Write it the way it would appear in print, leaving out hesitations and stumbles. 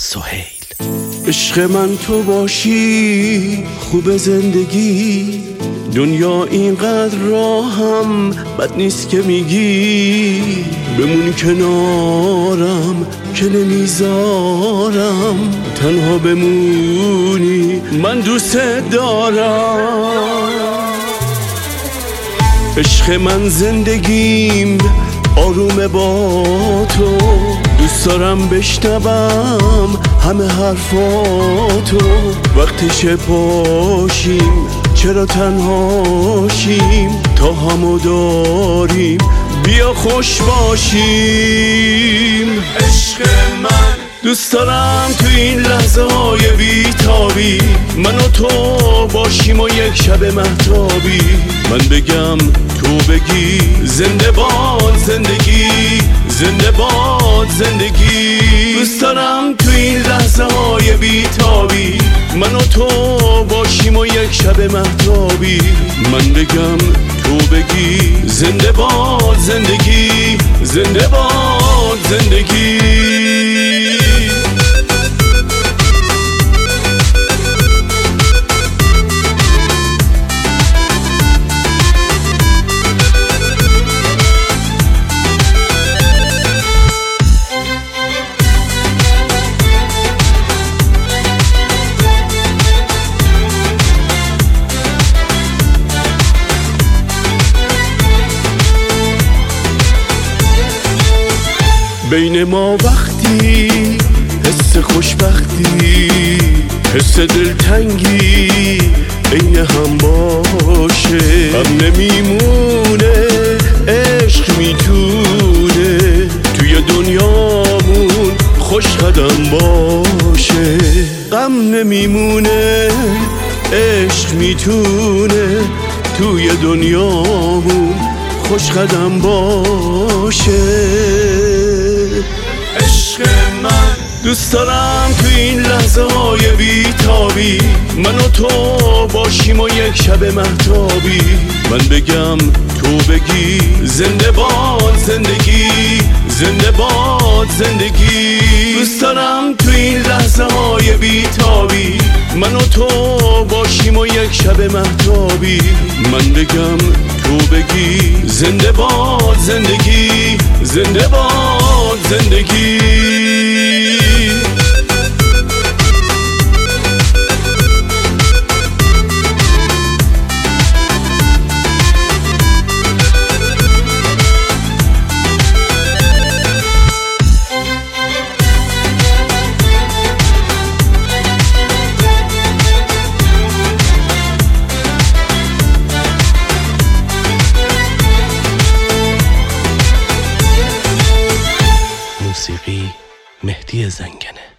سهیل. عشق من تو باشی خوب زندگی، دنیا اینقدر راهم بد نیست که میگی. بمونی کنارم که نمیذارم تنها بمونی، من دوست دارم. عشق من زندگیم آرومه با تو، دوست دارم بشنوم همه حرفاتو. وقتش پاشیم چرا تنهاشیم، تا همو داریم بیا خوش باشیم. عشق من دوست دارم تو این لحظه های بیتابی من و تو باشیم و یک شب مهتابی. من بگم تو بگی زنده باد زندگی، زنده باد زندگی. دوست دارم تو این لحظه های بیتابی من و تو باشیم و یک شب مهتابی. من بگم تو بگی زنده باد زندگی، زنده باد زندگی. بین ما وقتی حس خوشبختی، حس دلتنگی عین هم باشه. غم نمیمونه عشق میتونه توی دنیامون خوش قدم باشه. غم نمیمونه عشق میتونه توی دنیامون خوش قدم باشه. عشق من دوست دارم تو این لحظه های بیتابی من و تو باشیم و یک شب مهتابی. من بگم تو بگی زنده باد زندگی، زنده باد زندگی. دوست دارم تو این لحظه های بیتابی من و تو باشیم و یک شب مهتابی. من بگم تو بگی زنده باد زندگی، زنده باد زندگی. موسیقی مهدی زنگنه.